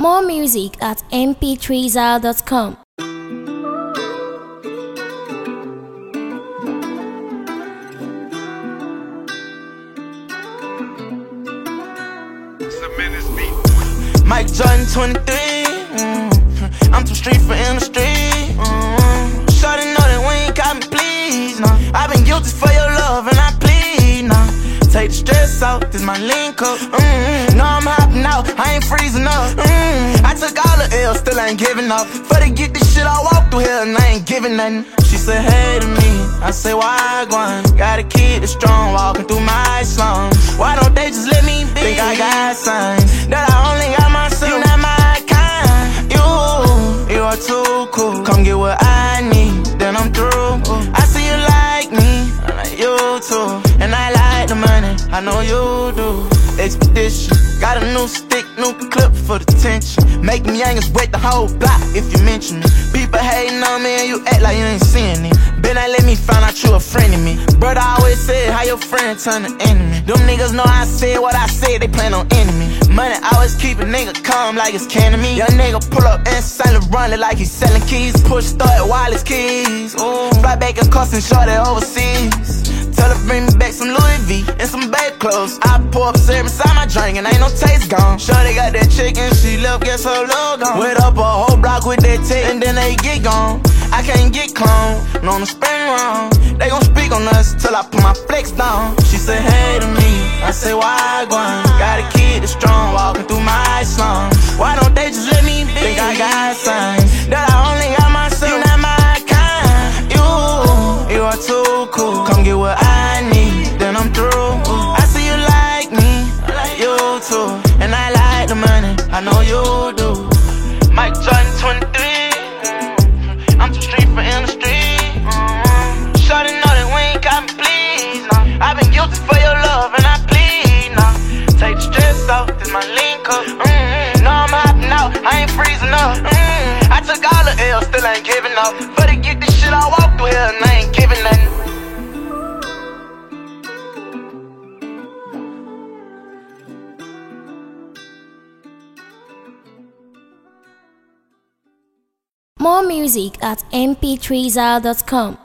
More music at mp3zal.com. Mike Jordan 23. I'm too street for industry. Shorty know that we ain't got me, please. No, I've been guilty for your love and I plead. No, take the stress out, this my link up. No, I'm hopping out, I ain't freezing up. I took all the L's, still ain't giving up. For to get this shit, I walk through here and I ain't giving nothing. She said, hey to me, I say, why gone? Gotta keep it strong, walking through my slums. Why don't they just let me be? Think I got signs that I only got myself. You not my kind. You are too cool. Come get what I need, then I'm through. I see you like me, I like you too. And I like the money, I know you do. Expedition, got a new stick, new clip for the tension. Make me youngest wet the whole block if you mention me. People hating on me and you act like you ain't seeing it. Been I let me find out you a friend of me. Brother always said how your friend turn to enemy. Them niggas know I said what I said, they plan on enemy. Money always keep a nigga calm like it's canning me. Young nigga pull up and silent run it like he's selling keys. Push start wireless keys. Fly back and cuss and short it overseas. Tell her bring me back some Louis V and some bed clothes. I pour up syrup inside my drink and ain't no taste gone. Shorty got that chicken, she left, guess her love gone. Went up a whole block with that tape and then they get gone. I can't get cloned, no I'm spin wrong. They gon' speak on us till I put my flex down. She said hey to me, I say why gone? Gotta keep it strong, walking through my slums. Why don't they just let me be? Think I got signs that I only got myself. You not my kind. You are too cool. Come get what I need, then I'm through. I see you like me, I like you too. And I like the money, I know you do. Mike Jordan 23. I'm too street for industry. Shorty know that we ain't got me, please. No, I've been guilty for your love and I plead. No, take the stress out, this my link up. No, I'm hopping out, I ain't freezing up. I took all the L's, still ain't giving up. For to get this shit, I walk through here and I ain't giving nothing. More music at mp3zal.com.